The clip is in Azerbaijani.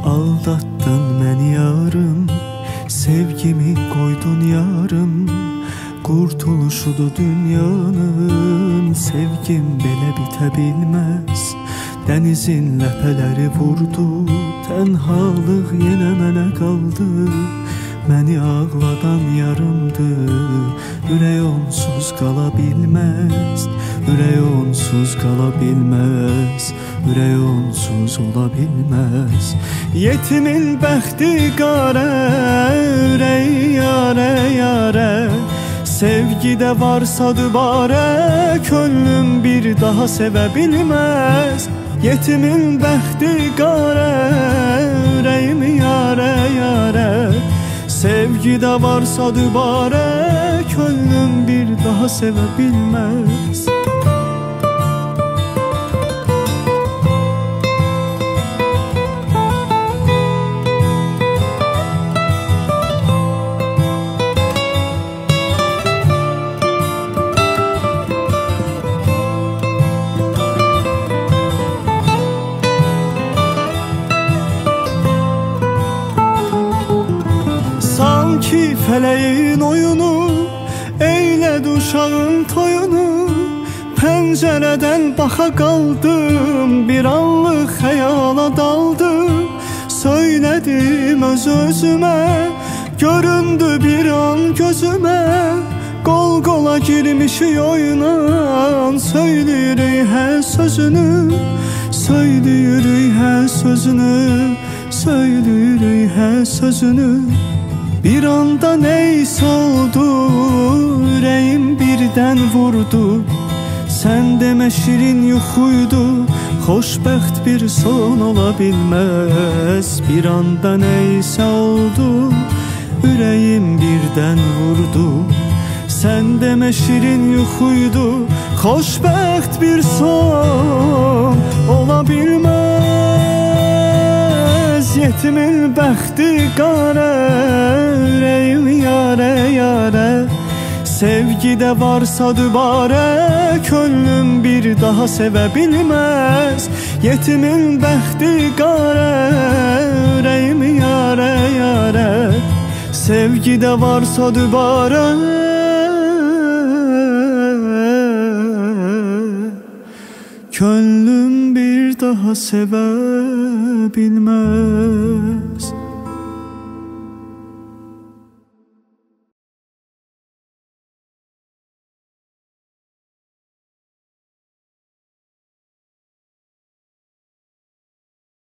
Aldattın məni yarım, sevgimi koydun yarım. Kurtuluşudu dünyanın, sevgim belə bitə bilməz. Dənizin ləpələri vurdu, tənhalıq yenə mənə qaldı. Məni ağladan yarımdı, ürək onsuz qala bilməz. Ürək onsuz qala bilməz, ürək onsuz ola bilməz. Yetimin bəxti qara, ürəyi yarə yarə. Sevgidə varsa dübarə, könlüm bir daha sevə bilməz. Yetimin bəxti qara, ürəyimi yarə yarə. Sevgidə varsa dübarə, könlüm bir daha sevə bilməz. Sanki feleğin oyunu, eylədi uşağın toyunu. Pəncərədən baxa qaldım, bir anlıq xəyala daldım. Söylədim öz-özümə, göründü bir an gözümə. Qol qola girmişik oyuna, söyləyirik hər sözünü. Söyləyirik hər sözünü, söyləyirik hər sözünü. Bir anda neyse oldu, ürəyim birdən vurdu. Sən demə şirin yuxuydu, xoşbəxt bir son ola bilməz. Bir anda neyse oldu, ürəyim birdən vurdu. Sən demə şirin yuxuydu, xoşbəxt bir son ola bilməz. Yetimin bəxti qara, ürəyim yarə yarə. Sevgidə varsa dübarə, könlüm bir daha sevə bilməz. Yetimin bəxti qara, ürəyim yarə yarə. Sevgidə varsa dübarə, könlüm bir daha sevə bilməz.